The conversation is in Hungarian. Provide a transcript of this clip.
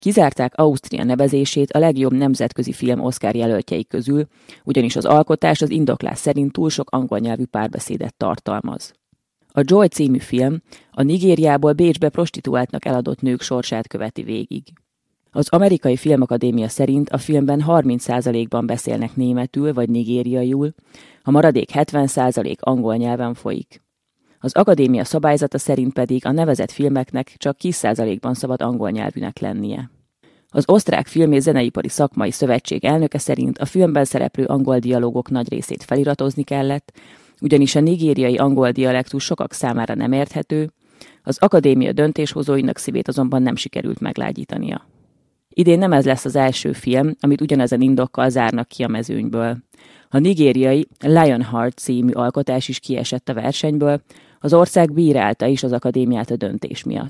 Kizárták Ausztria nevezését a legjobb nemzetközi film Oscar jelöltjei közül, ugyanis az alkotás az indoklás szerint túl sok angol nyelvű párbeszédet tartalmaz. A Joy című film a Nigériából Bécsbe prostituáltnak eladott nők sorsát követi végig. Az Amerikai Filmakadémia szerint a filmben 30%-ban beszélnek németül vagy nigériaiul, a maradék 70% angol nyelven folyik. Az akadémia szabályzata szerint pedig a nevezett filmeknek csak 10%-ban szabad angol nyelvűnek lennie. Az Osztrák Film- és Zeneipari Szakmai Szövetség elnöke szerint a filmben szereplő angol dialógok nagy részét feliratozni kellett, ugyanis a nigériai angol dialektus sokak számára nem érthető, az akadémia döntéshozóinak szívét azonban nem sikerült meglágyítania. Idén nem ez lesz az első film, amit ugyanezen indokkal zárnak ki a mezőnyből. A nigériai Lionheart című alkotás is kiesett a versenyből, az ország bírálta is az akadémiát a döntés miatt.